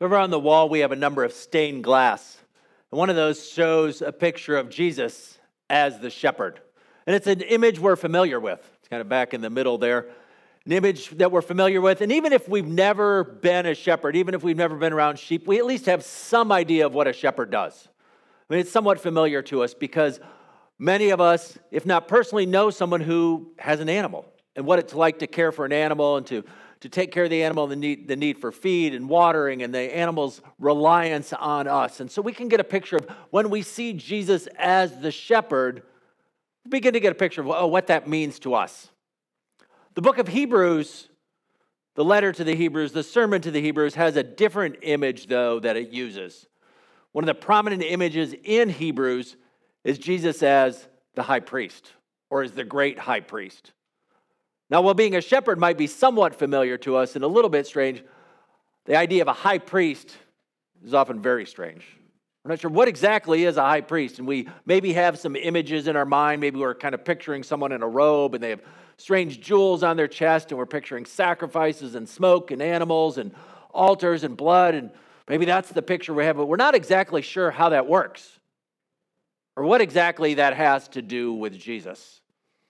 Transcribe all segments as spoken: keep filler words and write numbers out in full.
So over on the wall, we have a number of stained glass. And one of those shows a picture of Jesus as the shepherd. And it's an image we're familiar with. It's kind of back in the middle there. An image that we're familiar with. And even if we've never been a shepherd, even if we've never been around sheep, we at least have some idea of what a shepherd does. I mean, it's somewhat familiar to us because many of us, if not personally, know someone who has an animal and what it's like to care for an animal and to, to take care of the animal, the need, the need for feed and watering and the animal's reliance on us. And so we can get a picture of when we see Jesus as the shepherd, we begin to get a picture of oh, what that means to us. The book of Hebrews, the letter to the Hebrews, the sermon to the Hebrews has a different image, though, that it uses. One of the prominent images in Hebrews is Jesus as the high priest, or as the great high priest. Now, while being a shepherd might be somewhat familiar to us and a little bit strange, the idea of a high priest is often very strange. We're not sure what exactly is a high priest, and we maybe have some images in our mind. Maybe we're kind of picturing someone in a robe, and they have strange jewels on their chest, and we're picturing sacrifices and smoke and animals and altars and blood, and maybe that's the picture we have, but we're not exactly sure how that works or what exactly that has to do with Jesus.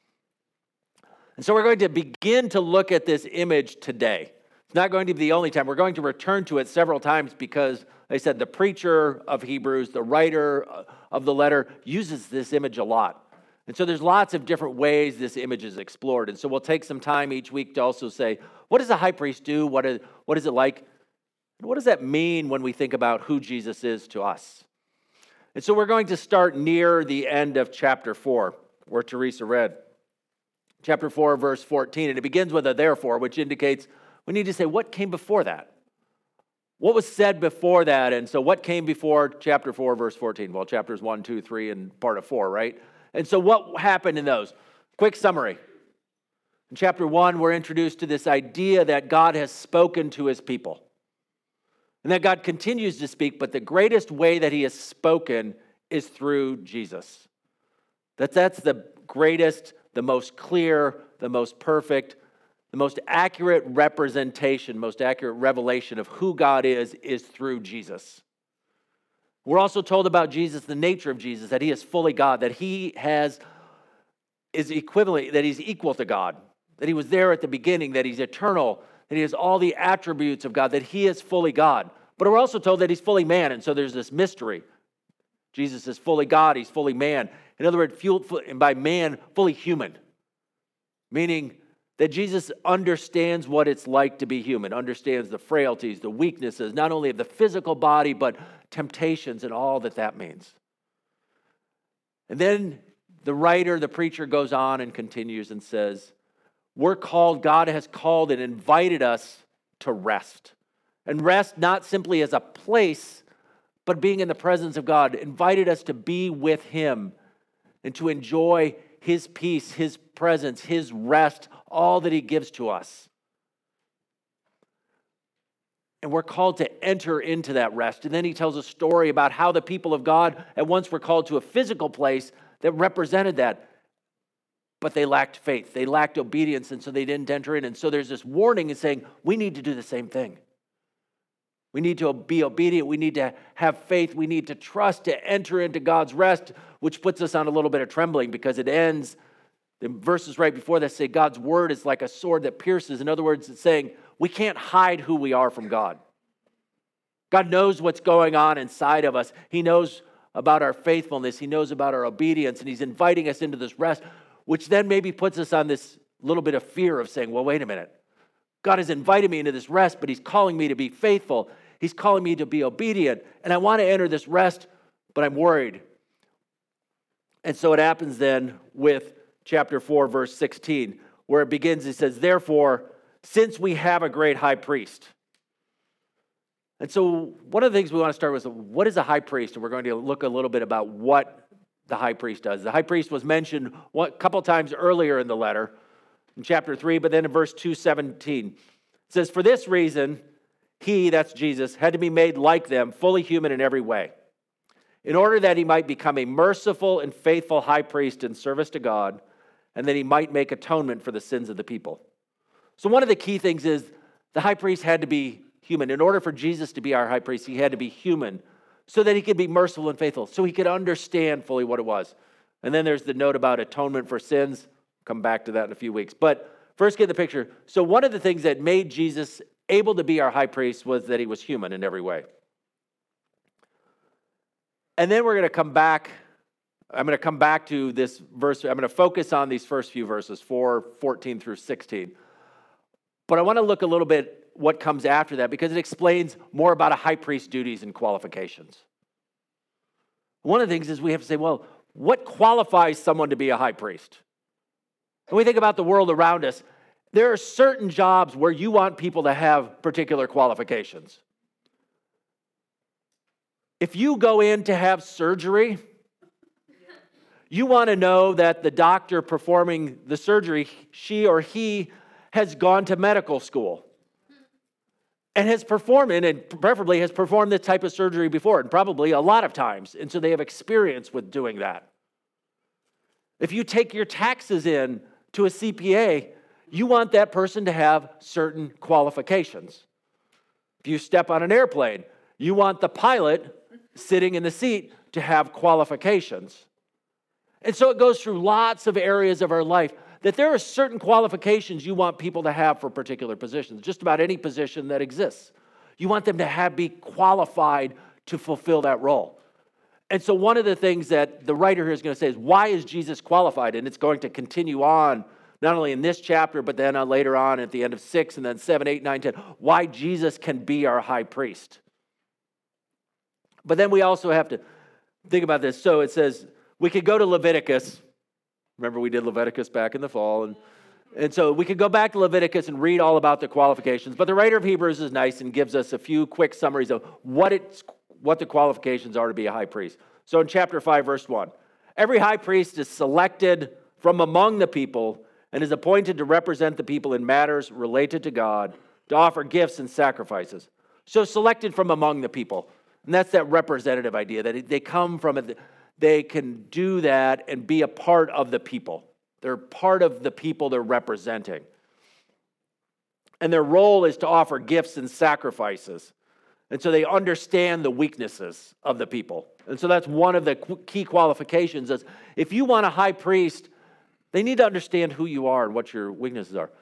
And so we're going to begin to look at this image today. It's not going to be the only time. We're going to return to it several times because, like I said, the preacher of Hebrews, the writer of the letter, uses this image a lot. And so there's lots of different ways this image is explored. And so we'll take some time each week to also say, what does a high priest do? What is, what is it like? And what does that mean when we think about who Jesus is to us? And so we're going to start near the end of chapter four, where Teresa read. Chapter four, verse fourteen, and it begins with a therefore, which indicates we need to say what came before that. What was said before that? And so what came before chapter four, verse fourteen? Well, chapters one, two, three, and part of four, right? And so what happened in those? Quick summary. In chapter one, we're introduced to this idea that God has spoken to his people. And that God continues to speak, but the greatest way that he has spoken is through Jesus. That that's the greatest, the most clear, the most perfect, the most accurate representation, most accurate revelation of who God is, is through Jesus. We're also told about Jesus, the nature of Jesus, that he is fully God, that he has is equivalent, that he's equal to God, that he was there at the beginning, that he's eternal, that he has all the attributes of God, that he is fully God. But we're also told that he's fully man, and so there's this mystery. Jesus is fully God, he's fully man. In other words, fueled and by man, fully human, meaning that Jesus understands what it's like to be human, understands the frailties, the weaknesses, not only of the physical body, but temptations and all that that means. And then the writer, the preacher goes on and continues and says, we're called, God has called and invited us to rest. And rest not simply as a place, but being in the presence of God, invited us to be with him and to enjoy his peace, his presence, his rest, all that he gives to us. And we're called to enter into that rest. And then he tells a story about how the people of God at once were called to a physical place that represented that. But they lacked faith. They lacked obedience, and so they didn't enter in. And so there's this warning and saying, we need to do the same thing. We need to be obedient. We need to have faith. We need to trust to enter into God's rest, which puts us on a little bit of trembling because it ends, the verses right before that say God's word is like a sword that pierces. In other words, it's saying we can't hide who we are from God. God knows what's going on inside of us. He knows about our faithfulness. He knows about our obedience, and he's inviting us into this rest, which then maybe puts us on this little bit of fear of saying, well, wait a minute. God has invited me into this rest, but he's calling me to be faithful. He's calling me to be obedient, and I want to enter this rest, but I'm worried. And so it happens then with chapter four, verse sixteen, where it begins, it says, therefore, since we have a great high priest. And so one of the things we want to start with is, what is a high priest? And we're going to look a little bit about what the high priest does. The high priest was mentioned a couple times earlier in the letter, in chapter three, but then in verse two seventeen, it says, for this reason, he, that's Jesus, had to be made like them, fully human in every way, in order that he might become a merciful and faithful high priest in service to God, and that he might make atonement for the sins of the people. So one of the key things is the high priest had to be human. In order for Jesus to be our high priest, he had to be human so that he could be merciful and faithful, so he could understand fully what it was. And then there's the note about atonement for sins. Come back to that in a few weeks. But first, get the picture. So one of the things that made Jesus able to be our high priest was that he was human in every way. And then we're going to come back. I'm going to come back to this verse. I'm going to focus on these first few verses, four, fourteen through sixteen. But I want to look a little bit what comes after that because it explains more about a high priest's duties and qualifications. One of the things is we have to say, well, what qualifies someone to be a high priest? When we think about the world around us, there are certain jobs where you want people to have particular qualifications. If you go in to have surgery, you want to know that the doctor performing the surgery, she or he has gone to medical school and has performed it, and preferably has performed this type of surgery before, and probably a lot of times. And so they have experience with doing that. If you take your taxes in to a C P A, you want that person to have certain qualifications. If you step on an airplane, you want the pilot sitting in the seat to have qualifications. And so it goes through lots of areas of our life that there are certain qualifications you want people to have for particular positions, just about any position that exists. You want them to have be qualified to fulfill that role. And so one of the things that the writer here is going to say is, why is Jesus qualified? And it's going to continue on, not only in this chapter, but then later on at the end of six, and then seven, eight, nine, ten, why Jesus can be our high priest. But then we also have to think about this. So it says, we could go to Leviticus. Remember, we did Leviticus back in the fall. And, and so we could go back to Leviticus and read all about the qualifications. But the writer of Hebrews is nice and gives us a few quick summaries of what it's, what the qualifications are to be a high priest. So in chapter five, verse one, every high priest is selected from among the people and is appointed to represent the people in matters related to God, to offer gifts and sacrifices. So selected from among the people. And that's that representative idea, that they come from it. They can do that and be a part of the people. They're part of the people they're representing. And their role is to offer gifts and sacrifices. And so they understand the weaknesses of the people. And so that's one of the key qualifications is if you want a high priest, they need to understand who you are and what your weaknesses are.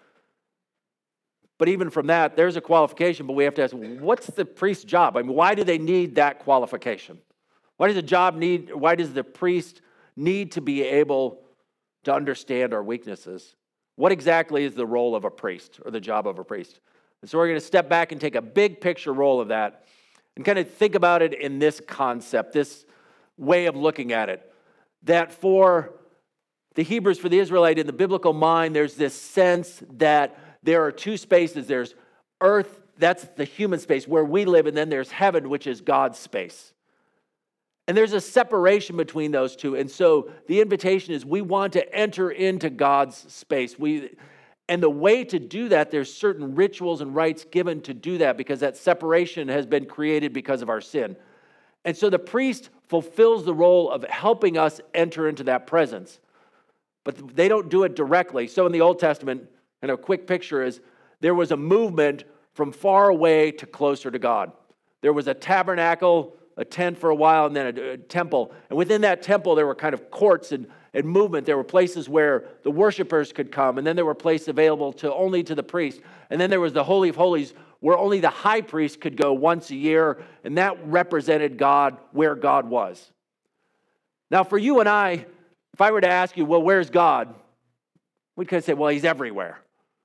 But even from that, there's a qualification, but we have to ask, what's the priest's job? I mean, why do they need that qualification? Why does the job need, why does the priest need to be able to understand our weaknesses? What exactly is the role of a priest or the job of a priest? And so we're going to step back and take a big picture role of that and kind of think about it in this concept, this way of looking at it. That for the Hebrews, for the Israelite, in the biblical mind, there's this sense that there are two spaces. There's earth, that's the human space where we live, and then there's heaven, which is God's space. And there's a separation between those two. And so the invitation is we want to enter into God's space. We, and the way to do that, there's certain rituals and rites given to do that because that separation has been created because of our sin. And so the priest fulfills the role of helping us enter into that presence. But they don't do it directly. So in the Old Testament, and a quick picture is there was a movement from far away to closer to God. There was a tabernacle, a tent for a while, and then a, a temple. And within that temple, there were kind of courts and, and movement. There were places where the worshipers could come, and then there were places available to only to the priest. And then there was the Holy of Holies, where only the high priest could go once a year, and that represented God where God was. Now, for you and I, if I were to ask you, well, where's God? We could say, well, he's everywhere.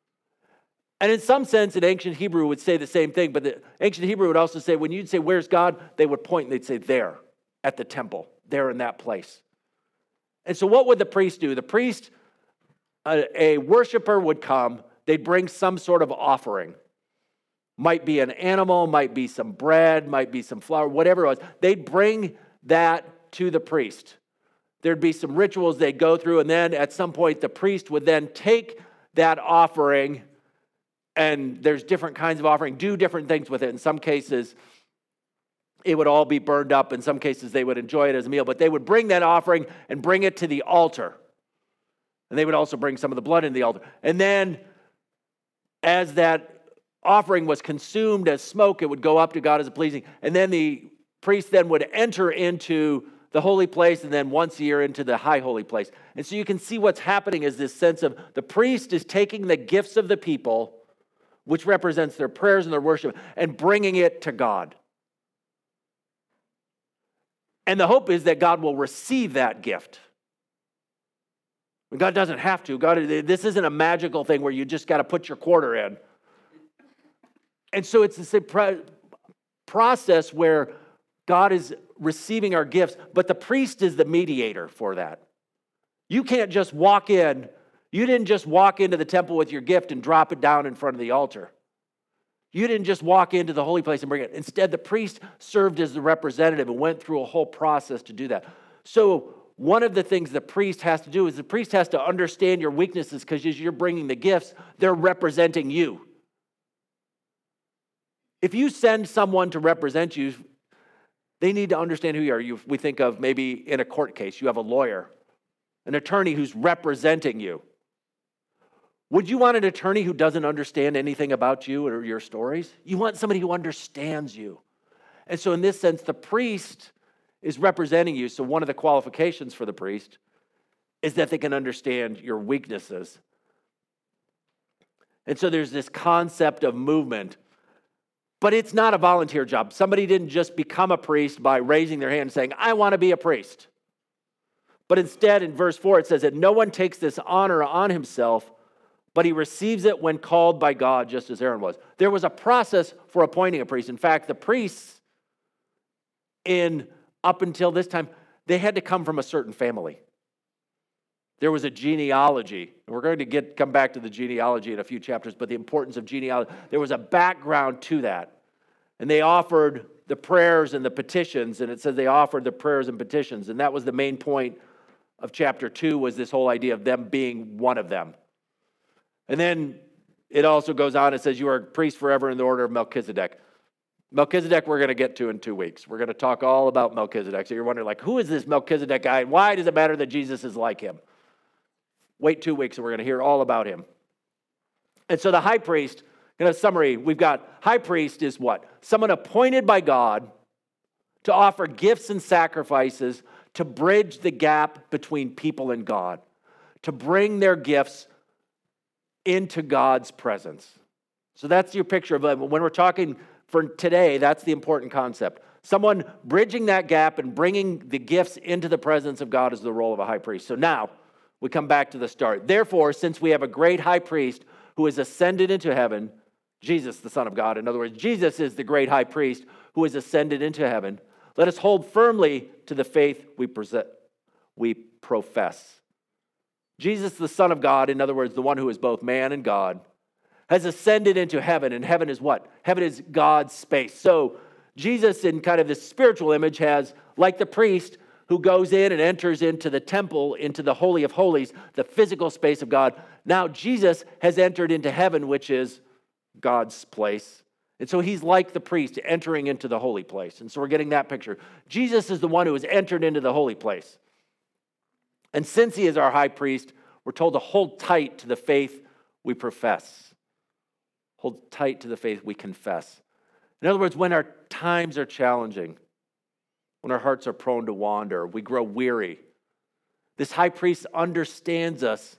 And in some sense, an ancient Hebrew would say the same thing, but the ancient Hebrew would also say, when you'd say, where's God? They would point and they'd say, there, at the temple, there in that place. And so what would the priest do? The priest, a, a worshiper would come, they'd bring some sort of offering. Might be an animal, might be some bread, might be some flour, whatever it was. They'd bring that to the priest. There'd be some rituals they'd go through, and then at some point the priest would then take that offering, and there's different kinds of offering, do different things with it. In some cases, it would all be burned up. In some cases, they would enjoy it as a meal. But they would bring that offering and bring it to the altar. And they would also bring some of the blood in the altar. And then as that offering was consumed as smoke, it would go up to God as a pleasing. And then the priest then would enter into the holy place, and then once a year into the high holy place. And so you can see what's happening is this sense of the priest is taking the gifts of the people, which represents their prayers and their worship, and bringing it to God. And the hope is that God will receive that gift. God doesn't have to. God, this isn't a magical thing where you just got to put your quarter in. And so it's this process where God is receiving our gifts, but the priest is the mediator for that. You can't just walk in. You didn't just walk into the temple with your gift and drop it down in front of the altar. You didn't just walk into the holy place and bring it. Instead, the priest served as the representative and went through a whole process to do that. So one of the things the priest has to do is the priest has to understand your weaknesses, because as you're bringing the gifts, they're representing you. If you send someone to represent you, they need to understand who you are. You, we think of maybe in a court case, you have a lawyer, an attorney who's representing you. Would you want an attorney who doesn't understand anything about you or your stories? You want somebody who understands you. And so in this sense, the priest is representing you. So one of the qualifications for the priest is that they can understand your weaknesses. And so there's this concept of movement. But it's not a volunteer job. Somebody didn't just become a priest by raising their hand and saying, I want to be a priest. But instead, in verse four, it says that no one takes this honor on himself, but he receives it when called by God, just as Aaron was. There was a process for appointing a priest. In fact, the priests, in up until this time, they had to come from a certain family. There was a genealogy. We're going to get come back to the genealogy in a few chapters, but the importance of genealogy. There was a background to that. And they offered the prayers and the petitions, and it says they offered the prayers and petitions. And that was the main point of chapter two, was this whole idea of them being one of them. And then it also goes on, it says you are a priest forever in the order of Melchizedek. Melchizedek we're going to get to in two weeks. We're going to talk all about Melchizedek. So you're wondering, like, who is this Melchizedek guy? And why does it matter that Jesus is like him? Wait two weeks and we're going to hear all about him. And so the high priest, in a summary, we've got high priest is what? Someone appointed by God to offer gifts and sacrifices to bridge the gap between people and God, to bring their gifts into God's presence. So that's your picture of it. When we're talking for today, that's the important concept. Someone bridging that gap and bringing the gifts into the presence of God is the role of a high priest. So now we come back to the start. Therefore, since we have a great high priest who has ascended into heaven, Jesus, the Son of God. In other words, Jesus is the great high priest who has ascended into heaven. Let us hold firmly to the faith we present, we profess. Jesus, the Son of God, in other words, the one who is both man and God, has ascended into heaven. And heaven is what? Heaven is God's space. So Jesus, in kind of this spiritual image, has, like the priest who goes in and enters into the temple, into the Holy of Holies, the physical space of God. Now Jesus has entered into heaven, which is God's place. And so he's like the priest entering into the holy place. And so we're getting that picture. Jesus is the one who has entered into the holy place. And since he is our high priest, we're told to hold tight to the faith we profess. Hold tight to the faith we confess. In other words, when our times are challenging, when our hearts are prone to wander, we grow weary, this high priest understands us.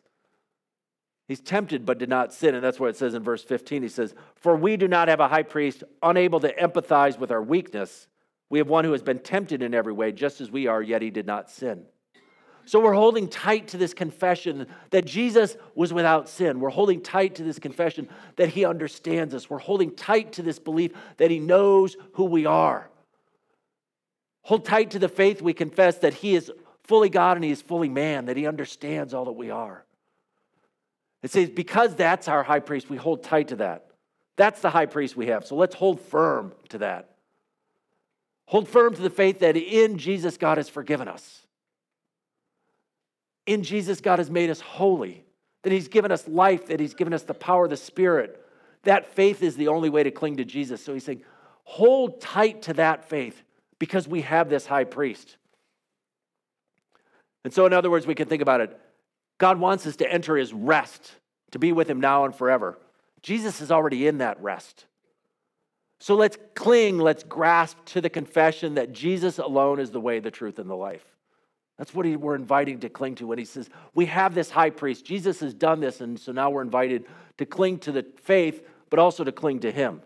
He's tempted but did not sin. And that's what it says in verse fifteen. He says, for we do not have a high priest unable to empathize with our weakness. We have one who has been tempted in every way, just as we are, yet he did not sin. So we're holding tight to this confession that Jesus was without sin. We're holding tight to this confession that he understands us. We're holding tight to this belief that he knows who we are. Hold tight to the faith we confess that he is fully God and he is fully man, that he understands all that we are. It says because that's our high priest, we hold tight to that. That's the high priest we have. So let's hold firm to that. Hold firm to the faith that in Jesus God has forgiven us. In Jesus, God has made us holy, that he's given us life, that he's given us the power of the Spirit. That faith is the only way to cling to Jesus. So he's saying, hold tight to that faith because we have this high priest. And so in other words, we can think about it. God wants us to enter his rest, to be with him now and forever, Jesus is already in that rest. So let's cling, let's grasp to the confession that Jesus alone is the way, the truth, and the life. That's what he, we're inviting to cling to when he says, we have this high priest. Jesus has done this, and so now we're invited to cling to the faith, but also to cling to him.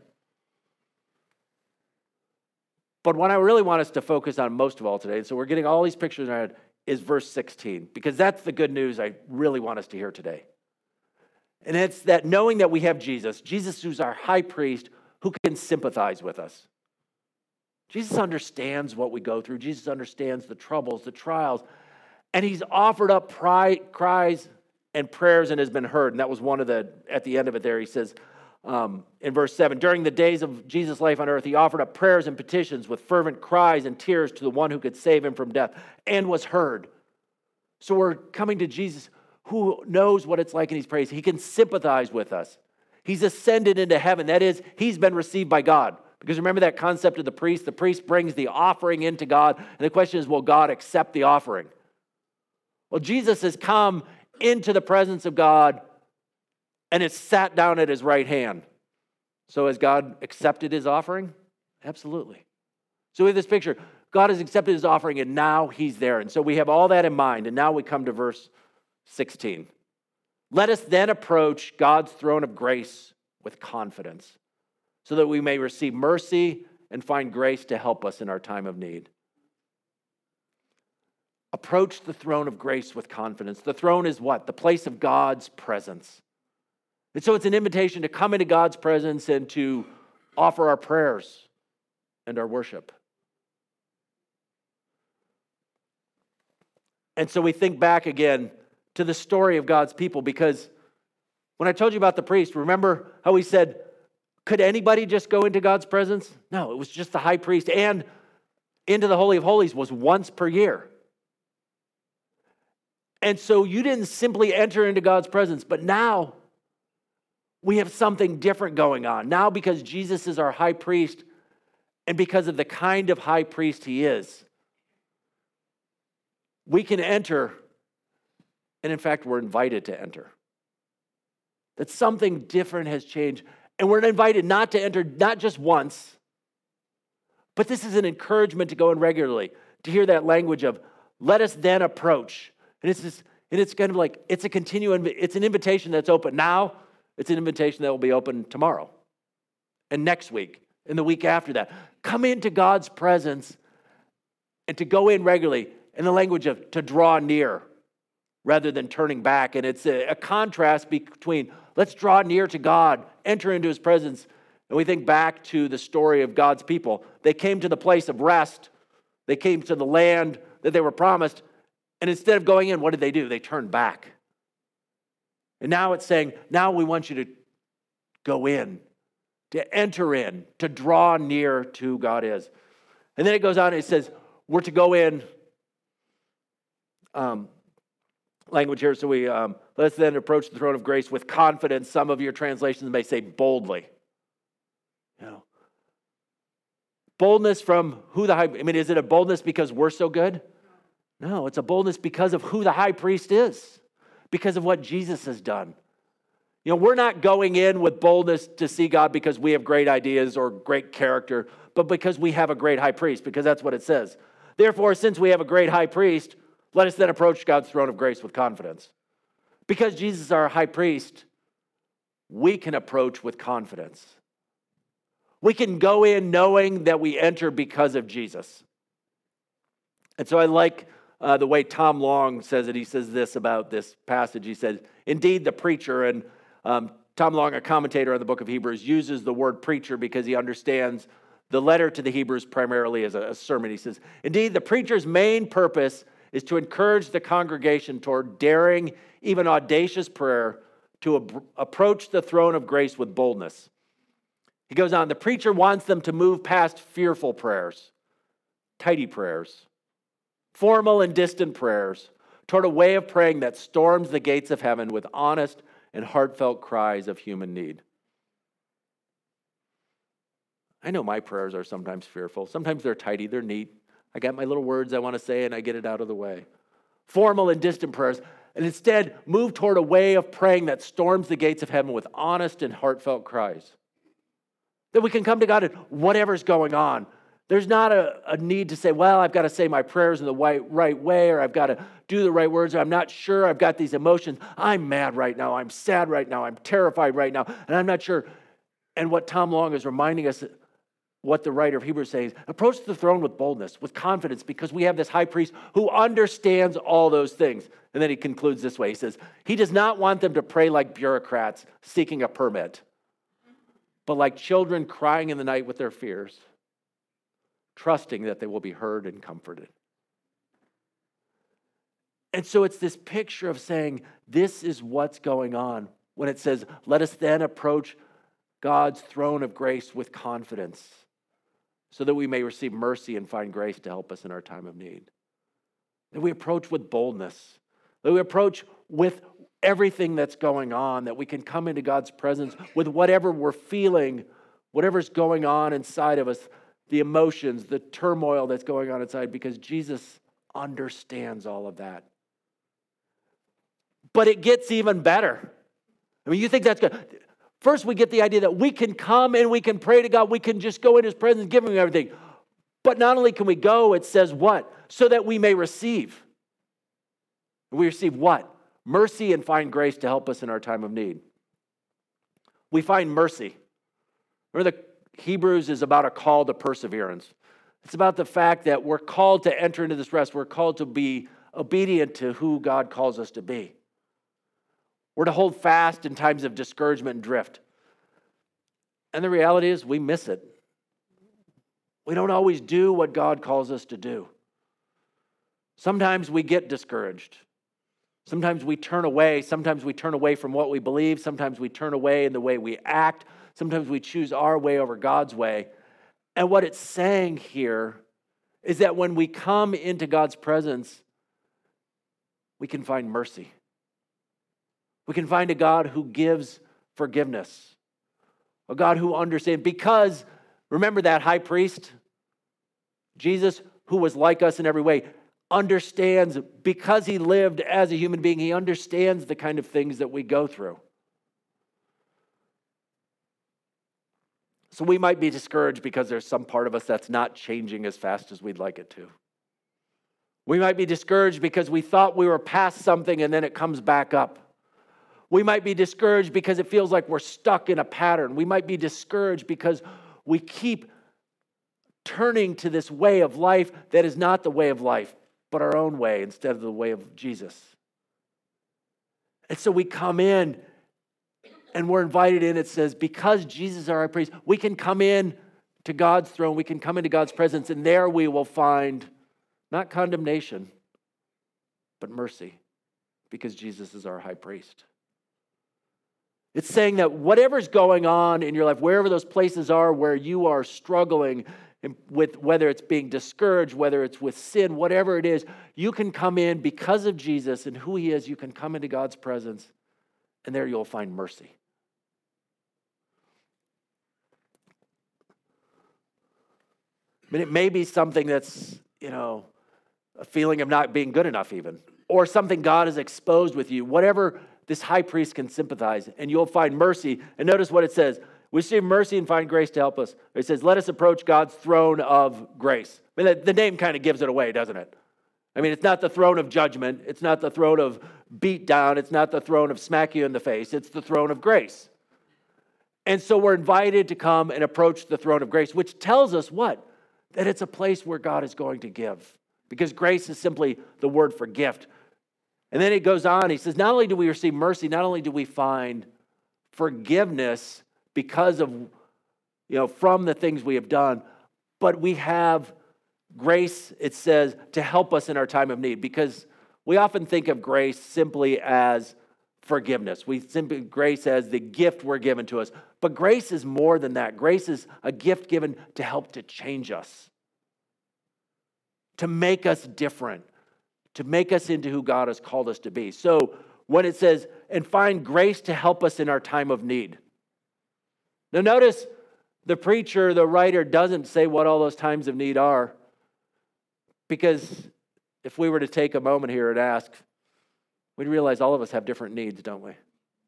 But what I really want us to focus on most of all today, so we're getting all these pictures in our head, is verse sixteen, because that's the good news I really want us to hear today. And it's that knowing that we have Jesus, Jesus who's our high priest, who can sympathize with us. Jesus understands what we go through. Jesus understands the troubles, the trials, and he's offered up pri- cries and prayers and has been heard. And that was one of the, at the end of it there, he says um, in verse seven, during the days of Jesus' life on earth, he offered up prayers and petitions with fervent cries and tears to the one who could save him from death and was heard. So we're coming to Jesus who knows what it's like and he's praised. He can sympathize with us. He's ascended into heaven. That is, he's been received by God. Because remember that concept of the priest? The priest brings the offering into God. And the question is, will God accept the offering? Well, Jesus has come into the presence of God and is sat down at his right hand. So has God accepted his offering? Absolutely. So we have this picture. God has accepted his offering and now he's there. And so we have all that in mind. And now we come to verse sixteen. Let us then approach God's throne of grace with confidence, so that we may receive mercy and find grace to help us in our time of need. Approach the throne of grace with confidence. The throne is what? The place of God's presence. And so it's an invitation to come into God's presence and to offer our prayers and our worship. And so we think back again to the story of God's people, because when I told you about the priest, remember how he said, could anybody just go into God's presence? No, it was just the high priest, and into the Holy of Holies was once per year. And so you didn't simply enter into God's presence, but now we have something different going on. Now, because Jesus is our high priest, and because of the kind of high priest he is, we can enter, and in fact, we're invited to enter. That something different has changed. And we're invited not to enter, not just once, but this is an encouragement to go in regularly, to hear that language of, let us then approach. And it's just, and it's kind of like, it's a continuing, it's an invitation that's open now. It's an invitation that will be open tomorrow and next week and the week after that. Come into God's presence and to go in regularly, in the language of to draw near rather than turning back. And it's a, a contrast between let's draw near to God, enter into his presence. And we think back to the story of God's people. They came to the place of rest. They came to the land that they were promised. And instead of going in, what did they do? They turned back. And now it's saying, now we want you to go in, to enter in, to draw near to who God is. And then it goes on and it says, we're to go in, um, language here, so we, um, let's then approach the throne of grace with confidence. Some of your translations may say boldly. You know, boldness from who the high, I mean, is it a boldness because we're so good? No, it's a boldness because of who the high priest is, because of what Jesus has done. You know, we're not going in with boldness to see God because we have great ideas or great character, but because we have a great high priest, because that's what it says. Therefore, since we have a great high priest, let us then approach God's throne of grace with confidence. Because Jesus is our high priest, we can approach with confidence. We can go in knowing that we enter because of Jesus. And so I like uh, the way Tom Long says it. He says this about this passage. He says, indeed, the preacher, and um, Tom Long, a commentator on the book of Hebrews, uses the word preacher because he understands the letter to the Hebrews primarily as a, a sermon. He says, indeed, the preacher's main purpose is to encourage the congregation toward daring, even audacious prayer to ab- approach the throne of grace with boldness. He goes on, the preacher wants them to move past fearful prayers, tidy prayers, formal and distant prayers, toward a way of praying that storms the gates of heaven with honest and heartfelt cries of human need. I know my prayers are sometimes fearful. Sometimes they're tidy, they're neat. I got my little words I want to say and I get it out of the way. Formal and distant prayers. and instead move toward a way of praying that storms the gates of heaven with honest and heartfelt cries. That we can come to God and whatever's going on. There's not a, a need to say, well, I've got to say my prayers in the right, right way, or I've got to do the right words, or I'm not sure, I've got these emotions. I'm mad right now, I'm sad right now, I'm terrified right now, and I'm not sure. And what Tom Long is reminding us, what the writer of Hebrews says, approach the throne with boldness, with confidence, because we have this high priest who understands all those things. And then he concludes this way. He says, he does not want them to pray like bureaucrats seeking a permit, but like children crying in the night with their fears, trusting that they will be heard and comforted. And so it's this picture of saying, this is what's going on when it says, let us then approach God's throne of grace with confidence so that we may receive mercy and find grace to help us in our time of need. That we approach with boldness, that we approach with everything that's going on, that we can come into God's presence with whatever we're feeling, whatever's going on inside of us, the emotions, the turmoil that's going on inside, because Jesus understands all of that. But it gets even better. I mean, you think that's good. First, we get the idea that we can come and we can pray to God. We can just go in His presence and give Him everything. But not only can we go, it says what? So that we may receive. We receive what? Mercy and find grace to help us in our time of need. We find mercy. Remember, the Hebrews is about a call to perseverance. It's about the fact that we're called to enter into this rest. We're called to be obedient to who God calls us to be. We're to hold fast in times of discouragement and drift. And the reality is we miss it. We don't always do what God calls us to do. Sometimes we get discouraged. Sometimes we turn away. Sometimes we turn away from what we believe. Sometimes we turn away in the way we act. Sometimes we choose our way over God's way. And what it's saying here is that when we come into God's presence, we can find mercy. We can find a God who gives forgiveness, a God who understands. Because, remember that high priest, Jesus, who was like us in every way, understands, because he lived as a human being, he understands the kind of things that we go through. So we might be discouraged because there's some part of us that's not changing as fast as we'd like it to. We might be discouraged because we thought we were past something and then it comes back up. We might be discouraged because it feels like we're stuck in a pattern. We might be discouraged because we keep turning to this way of life that is not the way of life, but our own way instead of the way of Jesus. And so we come in and we're invited in. It says, because Jesus is our high priest, we can come in to God's throne. We can come into God's presence, and there we will find not condemnation, but mercy, because Jesus is our high priest. It's saying that whatever's going on in your life, wherever those places are where you are struggling with, whether it's being discouraged, whether it's with sin, whatever it is, you can come in because of Jesus and who He is. You can come into God's presence, and there you'll find mercy. I mean, it may be something that's, you know, a feeling of not being good enough even, or something God has exposed with you, whatever. This high priest can sympathize, and you'll find mercy. And notice what it says. We receive mercy and find grace to help us. It says, let us approach God's throne of grace. I mean, the name kind of gives it away, doesn't it? I mean, it's not the throne of judgment. It's not the throne of beat down. It's not the throne of smack you in the face. It's the throne of grace. And so we're invited to come and approach the throne of grace, which tells us what? That it's a place where God is going to give. Because grace is simply the word for gift. And then it goes on, he says, not only do we receive mercy, not only do we find forgiveness because of, you know, from the things we have done, but we have grace, it says, to help us in our time of need. Because we often think of grace simply as forgiveness. We simply grace as the gift we're given to us. But grace is more than that. Grace is a gift given to help to change us, to make us different, to make us into who God has called us to be. So when it says, and find grace to help us in our time of need. Now notice the preacher, the writer doesn't say what all those times of need are, because if we were to take a moment here and ask, we realize all of us have different needs, don't we?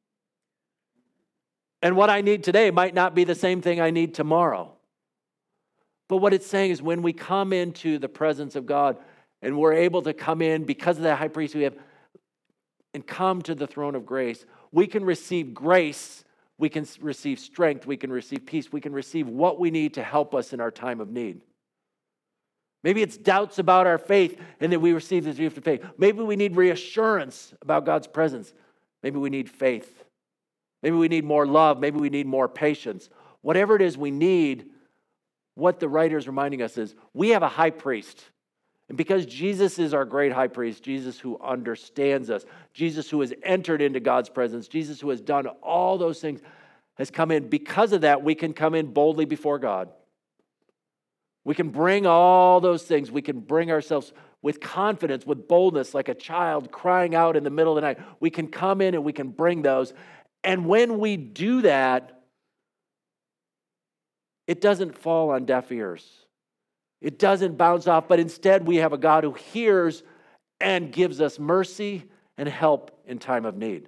And what I need today might not be the same thing I need tomorrow. But what it's saying is when we come into the presence of God and we're able to come in because of the high priest we have and come to the throne of grace, we can receive grace, we can receive strength, we can receive peace, we can receive what we need to help us in our time of need. Maybe it's doubts about our faith and that we receive this gift of faith. Maybe we need reassurance about God's presence. Maybe we need faith. Maybe we need more love. Maybe we need more patience. Whatever it is we need, what the writer is reminding us is we have a high priest. And because Jesus is our great high priest, Jesus who understands us, Jesus who has entered into God's presence, Jesus who has done all those things, has come in. Because of that, we can come in boldly before God. We can bring all those things. We can bring ourselves with confidence, with boldness, like a child crying out in the middle of the night. We can come in and we can bring those. And when we do that, it doesn't fall on deaf ears. It doesn't bounce off, but instead we have a God who hears and gives us mercy and help in time of need.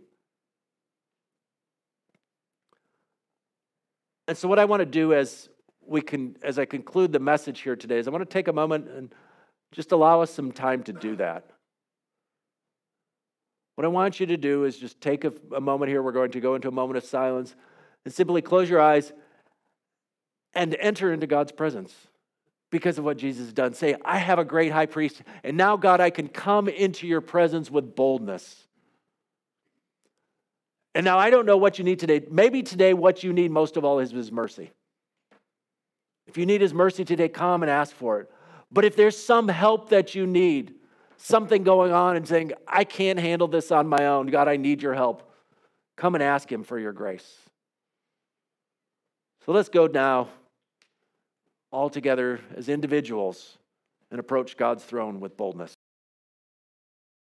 And so what I want to do as we can, as I conclude the message here today, is I want to take a moment and just allow us some time to do that. What I want you to do is just take a, a moment here. We're going to go into a moment of silence and simply close your eyes and enter into God's presence because of what Jesus has done. Say, I have a great high priest, and now, God, I can come into your presence with boldness. And now I don't know what you need today. Maybe today what you need most of all is his mercy. If you need his mercy today, come and ask for it. But if there's some help that you need, something going on and saying, I can't handle this on my own, God, I need your help, come and ask him for your grace. So let's go now all together as individuals and approach God's throne with boldness.